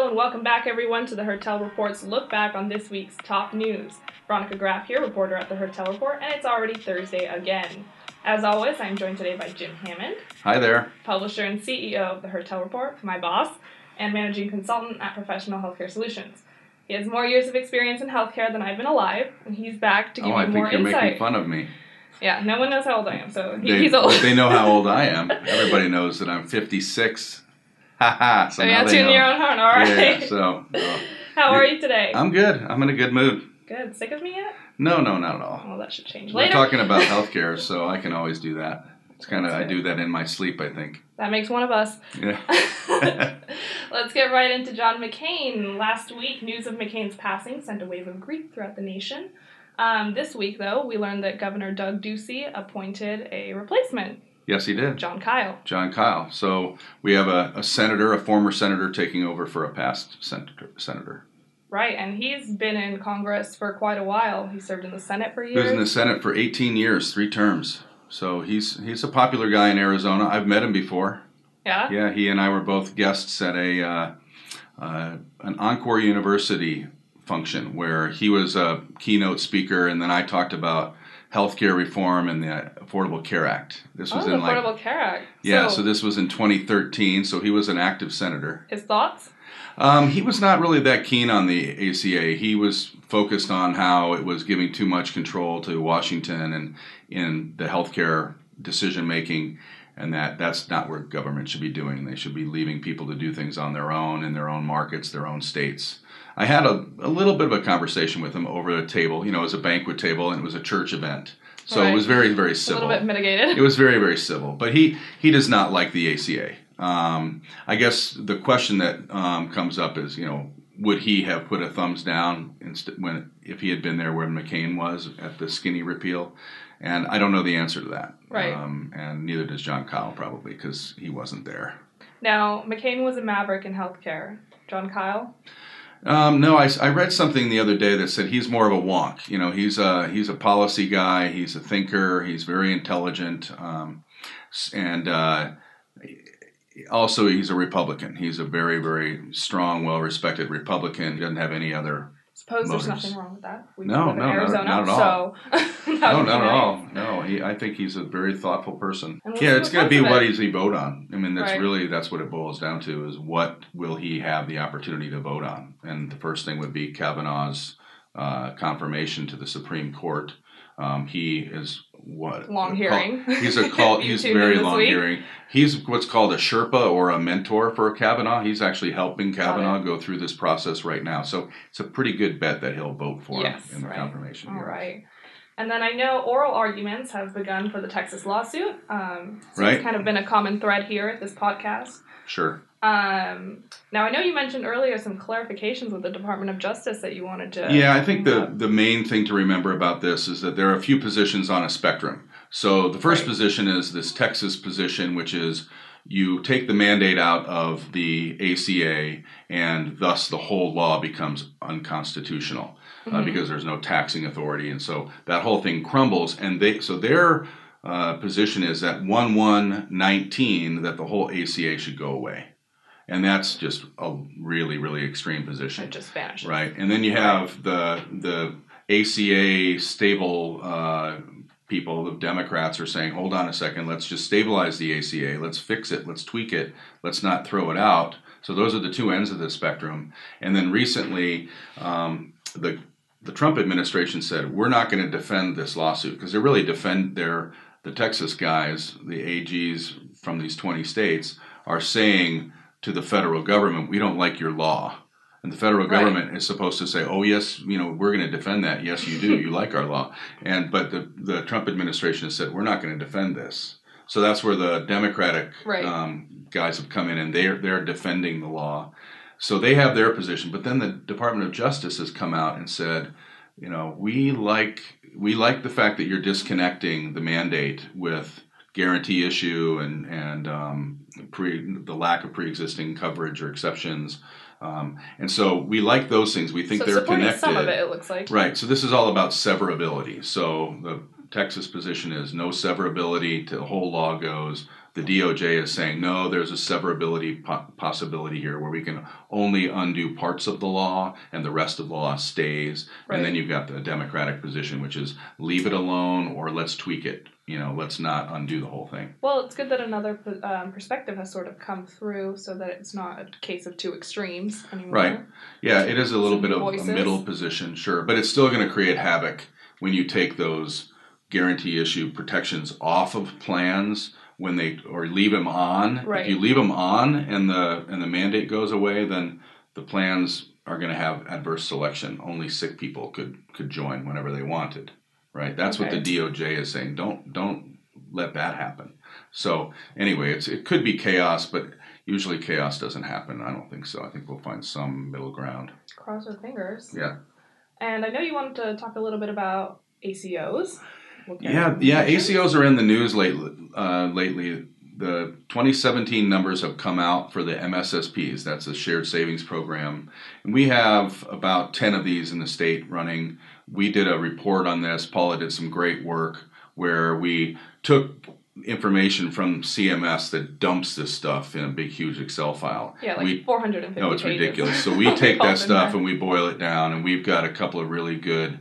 Hello and welcome back everyone to the Hertel Report's look back on this week's top news. Veronica Graff here, reporter at the Hertel Report, and it's already Thursday again. As always, I'm joined today by Jim Hammond. Hi there. Publisher and CEO of the Hertel Report, my boss, and managing consultant at Professional Healthcare Solutions. He has more years of experience in healthcare than I've been alive, and he's back to give you more insight. I think you're making fun of me. Yeah, no one knows how old I am, so he's old. They know how old I am. Everybody knows that I'm 56. Ha-ha. So yeah, tune your own horn, all right? Yeah, so. How are you today? I'm good. I'm in a good mood. Good. Sick of me yet? No, not at all. Well, that should change later. We're talking about healthcare, so I can always do that. It's kind of, I do that in my sleep, I think. That makes one of us. Yeah. Let's get right into John McCain. Last week, news of McCain's passing sent a wave of grief throughout the nation. This week, though, we learned that Governor Doug Ducey appointed a replacement. Yes, he did. John Kyl. John Kyl. So we have a senator, a former senator, taking over for a past senator. Right, and he's been in Congress for quite a while. He served in the Senate for years. He was in the Senate for 18 years, 3 terms. So he's a popular guy in Arizona. I've met him before. Yeah? Yeah, he and I were both guests at an Encore University function where he was a keynote speaker, and then I talked about healthcare reform and the Affordable Care Act. This was the Affordable Care Act. Yeah, so this was in 2013, so he was an active senator. His thoughts? He was not really that keen on the ACA. He was focused on how it was giving too much control to Washington and in the healthcare decision-making, and that's not where government should be doing. They should be leaving people to do things on their own, in their own markets, their own states. I had a little bit of a conversation with him over a table. You know, it was a banquet table, and it was a church event. So It was very, very civil. A little bit mitigated. It was very, very civil. But he does not like the ACA. I guess the question that comes up is, would he have put a thumbs down if he had been there where McCain was at the skinny repeal? And I don't know the answer to that. Right. And neither does John Kyl, probably, because he wasn't there. Now, McCain was a maverick in healthcare. John Kyl? No, I read something the other day that said he's more of a wonk. He's a policy guy. He's a thinker. He's very intelligent, and also he's a Republican. He's a very, very strong, well-respected Republican. He doesn't have any other. Suppose motives. There's nothing wrong with that. We No, live in Arizona, not at all. So no, not at all. No, I think he's a very thoughtful person. Yeah, it's going to be what does he vote on. I mean, Right. That's what it boils down to, is what will he have the opportunity to vote on. And the first thing would be Kavanaugh's confirmation to the Supreme Court. He is what? Long hearing. He's very long hearing. He's what's called a Sherpa or a mentor for Kavanaugh. He's actually helping Kavanaugh go through this process right now. So it's a pretty good bet that he'll vote for him in the confirmation. All right. And then I know oral arguments have begun for the Texas lawsuit. It's kind of been a common thread here at this podcast. Sure. Now, I know you mentioned earlier some clarifications with the Department of Justice that you wanted to... Yeah, I think the main thing to remember about this is that there are a few positions on a spectrum. So the first position is this Texas position, which is you take the mandate out of the ACA, and thus the whole law becomes unconstitutional because there's no taxing authority. And so that whole thing crumbles. And their position is that 1/1/19 that the whole ACA should go away. And that's just a really, really extreme position. It just vanishes. Right. And then you have the ACA stable people, the Democrats, are saying, hold on a second, let's just stabilize the ACA. Let's fix it. Let's tweak it. Let's not throw it out. So those are the two ends of the spectrum. And then recently, the Trump administration said, we're not going to defend this lawsuit, because they really the Texas guys, the AGs from these 20 states, are saying to the federal government, we don't like your law. And the federal government is supposed to say, oh, yes, we're going to defend that. Yes, you do. You like our law. But the Trump administration has said, we're not going to defend this. So that's where the Democratic guys have come in, and they're defending the law. So they have their position. But then the Department of Justice has come out and said, we like the fact that you're disconnecting the mandate with guarantee issue and the lack of pre-existing coverage or exceptions. And so we like those things. We think they're connected. Some of it looks like. Right. So this is all about severability. So the Texas position is no severability. The whole law goes. The DOJ is saying, no, there's a severability possibility here where we can only undo parts of the law and the rest of the law stays. Right. And then you've got the Democratic position, which is leave it alone or let's tweak it. Let's not undo the whole thing. Well, it's good that another perspective has sort of come through so that it's not a case of two extremes anymore. Right. Yeah, it is a little bit of voices. a middle position, sure. But it's still going to create havoc when you take those guarantee issue protections off of plans or leave them on. Right. If you leave them on and the mandate goes away, then the plans are going to have adverse selection. Only sick people could join whenever they wanted. Right? That's what the DOJ is saying. Don't let that happen. So anyway, it could be chaos, but usually chaos doesn't happen. I don't think so. I think we'll find some middle ground. Cross our fingers. Yeah. And I know you wanted to talk a little bit about ACOs. Yeah. ACOs are in the news lately. The 2017 numbers have come out for the MSSPs. That's the Shared Savings Program. And we have about 10 of these in the state running. We did a report on this. Paula did some great work where we took information from CMS that dumps this stuff in a big, huge Excel file. Yeah, 450 pages. No, it's ridiculous. So we take that stuff and we boil it down, and we've got a couple of really good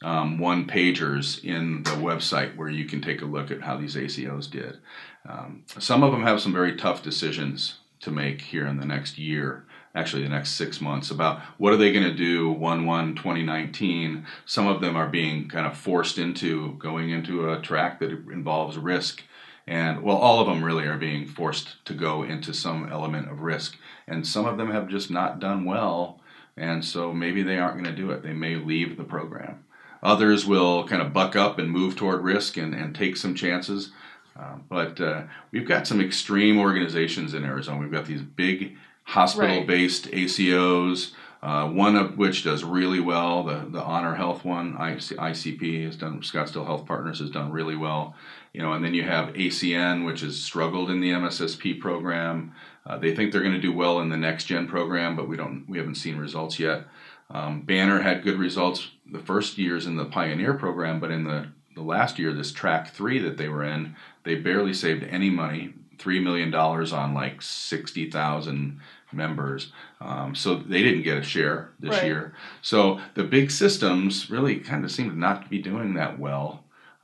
one-pagers in the website where you can take a look at how these ACOs did. Some of them have some very tough decisions to make here in the next year, actually the next 6 months, about what are they going to do 1/1/2019. Some of them are being kind of forced into going into a track that involves risk. And, well, all of them really are being forced to go into some element of risk. And some of them have just not done well, and so maybe they aren't going to do it. They may leave the program. Others will kind of buck up and move toward risk and take some chances. But we've got some extreme organizations in Arizona. We've got these big hospital-based ACOs, one of which does really well. The Honor Health one, ICP, has done. Scottsdale Health Partners has done really well. And then you have ACN, which has struggled in the MSSP program. They think they're going to do well in the Next Gen program, but we haven't seen results yet. Banner had good results the first years in the Pioneer program, but in the last year, this track 3 that they were in, they barely saved any money, $3 million on like 60,000 members. So they didn't get a share this year. So the big systems really kind of seem to not be doing that well.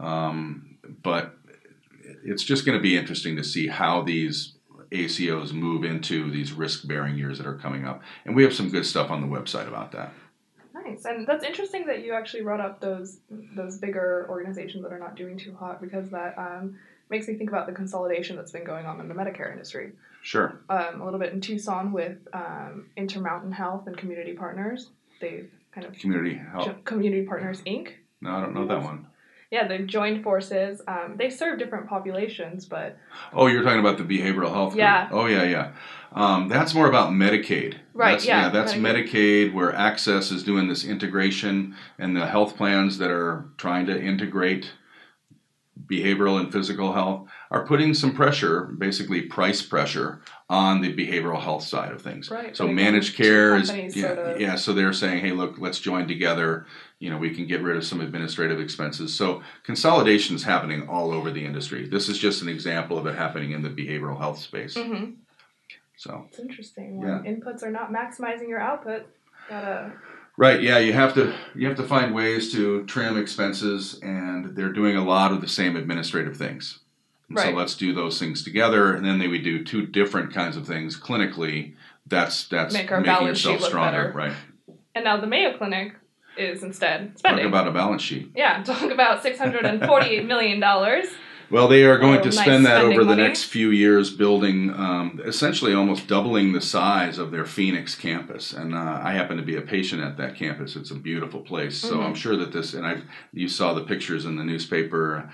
But it's just going to be interesting to see how these ACOs move into these risk-bearing years that are coming up. And we have some good stuff on the website about that. Nice. And that's interesting that you actually brought up those bigger organizations that are not doing too hot, because that makes me think about the consolidation that's been going on in the Medicare industry. Sure. A little bit in Tucson with Intermountain Health and Community Partners. They've kind of... Community Health? Community Partners, Inc. No, I don't know that one. Yeah, they've joined forces. They serve different populations, but... Oh, you're talking about the behavioral health group? Yeah. Oh, yeah. That's more about Medicaid. Right, That's Medicaid, where Access is doing this integration, and the health plans that are trying to integrate behavioral and physical health are putting some pressure, basically price pressure, on the behavioral health side of things. Right. So managed care is... So they're saying, hey, look, let's join together. We can get rid of some administrative expenses. So consolidation is happening all over the industry. This is just an example of it happening in the behavioral health space. Mm-hmm. So it's interesting. When inputs are not maximizing your output, gotta... Right, yeah, you have to find ways to trim expenses, and they're doing a lot of the same administrative things. So let's do those things together, and then they would do two different kinds of things clinically. That's making yourself stronger, better. Right? And now the Mayo Clinic is instead spending. Talk about a balance sheet. Yeah, talk about $648 million. Well, they are going to spend that over the money. Next few years building, essentially almost doubling the size of their Phoenix campus. And I happen to be a patient at that campus. It's a beautiful place. So I'm sure that this, and you saw the pictures in the newspaper,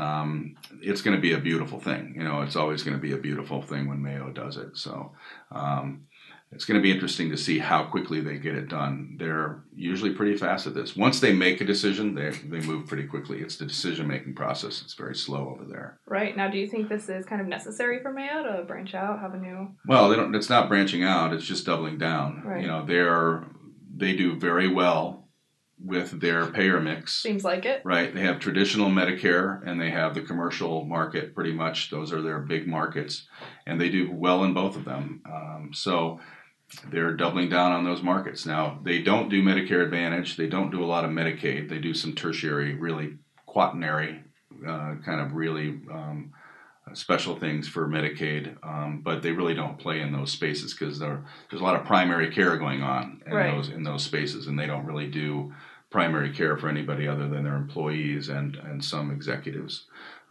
it's going to be a beautiful thing. It's always going to be a beautiful thing when Mayo does it. So it's going to be interesting to see how quickly they get it done. They're usually pretty fast at this. Once they make a decision, they move pretty quickly. It's the decision-making process. It's very slow over there. Right. Now, do you think this is kind of necessary for Mayo to branch out, have a new... Well, it's not branching out. It's just doubling down. Right. They do very well with their payer mix. Seems like it. Right. They have traditional Medicare and they have the commercial market pretty much. Those are their big markets. And they do well in both of them. So they're doubling down on those markets. Now, they don't do Medicare Advantage. They don't do a lot of Medicaid. They do some tertiary, really quaternary, kind of really special things for Medicaid, but they really don't play in those spaces because there's a lot of primary care going on in those spaces, and they don't really do primary care for anybody other than their employees and some executives.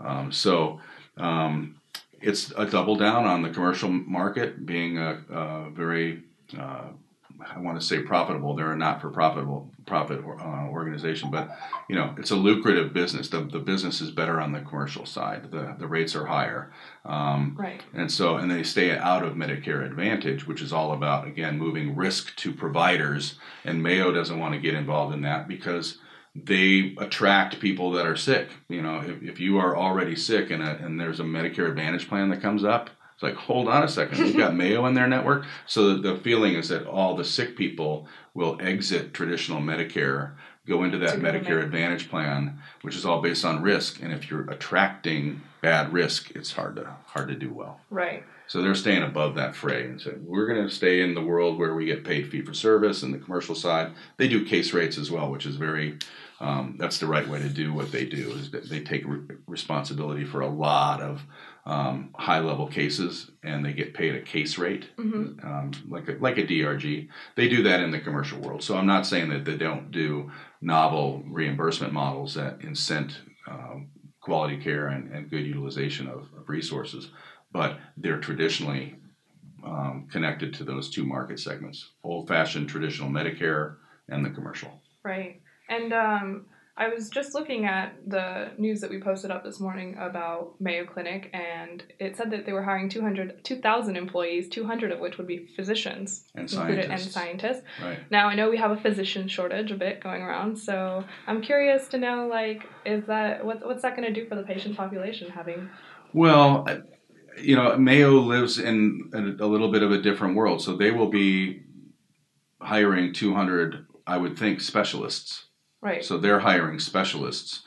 It's a double down on the commercial market being a very I want to say profitable. They're a not-for-profit organization, but it's a lucrative business. The business is better on the commercial side. The rates are higher, right? And they stay out of Medicare Advantage, which is all about again moving risk to providers. And Mayo doesn't want to get involved in that because they attract people that are sick. If you are already sick and there's a Medicare Advantage plan that comes up. It's like, hold on a second, we've got Mayo in their network. So the feeling is that all the sick people will exit traditional Medicare, go into that Medicare Advantage plan, which is all based on risk. And if you're attracting bad risk, it's hard to do well. Right. So they're staying above that fray and said, we're going to stay in the world where we get paid fee for service and the commercial side. They do case rates as well, which is very, that's the right way to do what they do, is that they take responsibility for a lot of high-level cases, and they get paid a case rate, like a DRG. They do that in the commercial world. So I'm not saying that they don't do novel reimbursement models that incent quality care and good utilization of resources, but they're traditionally connected to those two market segments: old-fashioned traditional Medicare and the commercial. Right. And I was just looking at the news that we posted up this morning about Mayo Clinic, and it said that they were hiring 2,000 employees, 200 of which would be physicians and scientists. Right. Now, I know we have a physician shortage a bit going around, so I'm curious to know, what's that going to do for the patient population having? Well, Mayo lives in a little bit of a different world, so they will be hiring 200, I would think, specialists. Right. So they're hiring specialists.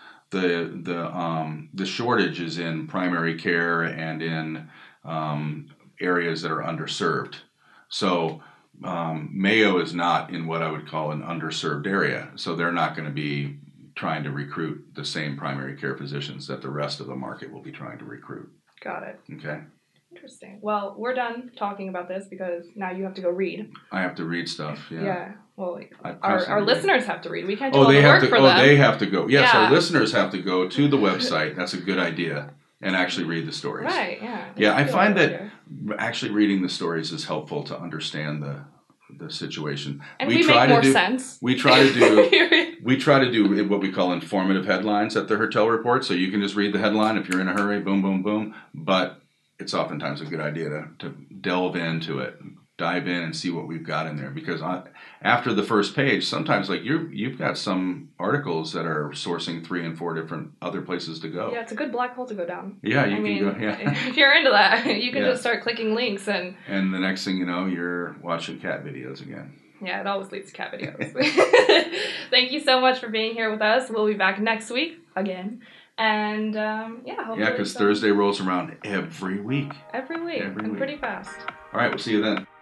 The shortage is in primary care and in areas that are underserved. So Mayo is not in what I would call an underserved area. So they're not going to be trying to recruit the same primary care physicians that the rest of the market will be trying to recruit. Got it. Okay. Interesting. Well, we're done talking about this because now you have to go read. I have to read stuff. Yeah. Yeah. Well, our listeners have to read. We can't do all the work for them. They have to go. Yes, our listeners have to go to the website. That's a good idea. And actually read the stories. Right, yeah. Yeah, I find that actually reading the stories is helpful to understand the situation. And we make more sense. We try to do what we call informative headlines at the Hertel Report. So you can just read the headline if you're in a hurry, boom, boom, boom. But it's oftentimes a good idea to delve into it, dive in and see what we've got in there. Because after the first page, sometimes you've got some articles that are sourcing 3 and 4 different other places to go. Yeah, it's a good black hole to go down. Yeah, you can go. Yeah, if you're into that, you can just start clicking links and the next thing you know, you're watching cat videos again. Yeah, it always leads to cat videos. Thank you so much for being here with us. We'll be back next week again. And hopefully. Yeah, because Thursday rolls around every week. Every week. Pretty fast. All right, we'll see you then.